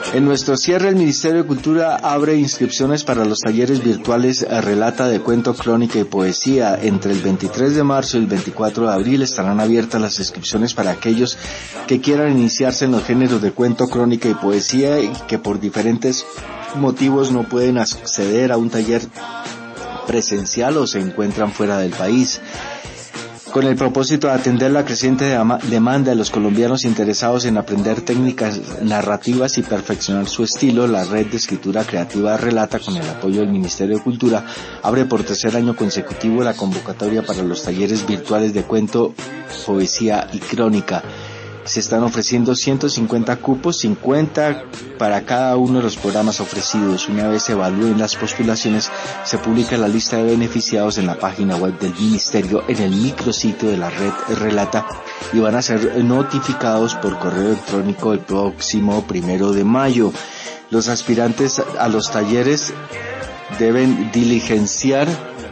En nuestro cierre, el Ministerio de Cultura abre inscripciones para los talleres virtuales Relata de Cuento, Crónica y Poesía. Entre el 23 de marzo y el 24 de abril estarán abiertas las inscripciones para aquellos que quieran iniciarse en los géneros de cuento, crónica y poesía y que por diferentes motivos no pueden acceder a un taller presencial o se encuentran fuera del país. Con el propósito de atender la creciente demanda de los colombianos interesados en aprender técnicas narrativas y perfeccionar su estilo, la Red de Escritura Creativa Relata, con el apoyo del Ministerio de Cultura, abre por tercer año consecutivo la convocatoria para los talleres virtuales de cuento, poesía y crónica. Se están ofreciendo 150 cupos, 50 para cada uno de los programas ofrecidos. Una vez se evalúen las postulaciones, se publica la lista de beneficiados en la página web del Ministerio, en el micrositio de la Red Relata, y van a ser notificados por correo electrónico el próximo 1 de mayo. Los aspirantes a los talleres deben diligenciar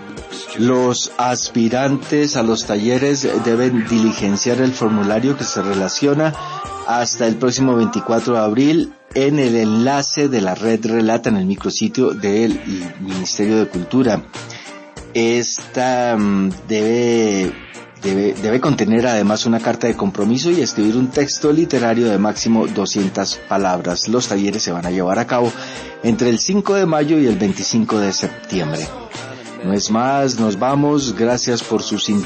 el formulario que se relaciona hasta el próximo 24 de abril en el enlace de la Red Relata en el micrositio del Ministerio de Cultura. Esta debe contener además una carta de compromiso y escribir un texto literario de máximo 200 palabras. Los talleres se van a llevar a cabo entre el 5 de mayo y el 25 de septiembre. No es más, nos vamos. Gracias por su sintonía.